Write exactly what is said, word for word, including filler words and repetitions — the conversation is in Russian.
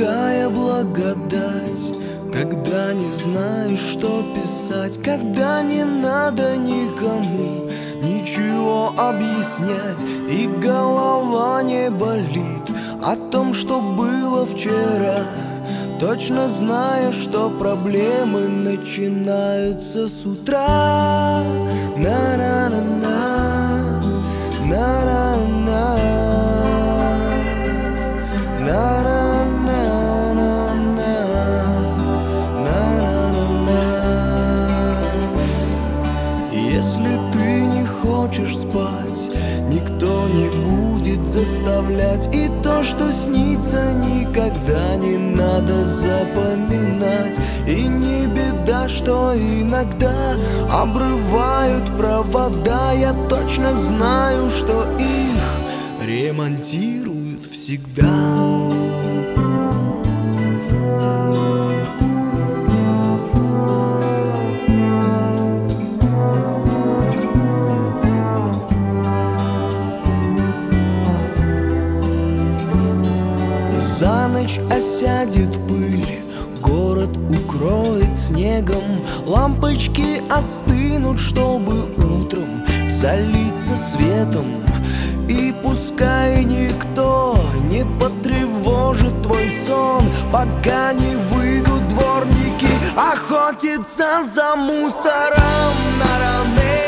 какая благодать, когда не знаешь, что писать, когда не надо никому ничего объяснять, и голова не болит о том, что было вчера, точно зная, что проблемы начинаются с утра. На-на-на-на, на-на-на, на-на-на-на, на-на-на-на. Если ты не хочешь спать, никто не будет заставлять, и то, что снится, никогда не надо запоминать. И не беда, что иногда обрывают провода, я точно знаю, что их ремонтируют всегда. За ночь осядет пыль, город укроет снегом, лампочки остынут, чтобы утром залиться светом. И пускай никто не потревожит твой сон, пока не выйдут дворники охотиться за мусором на равне.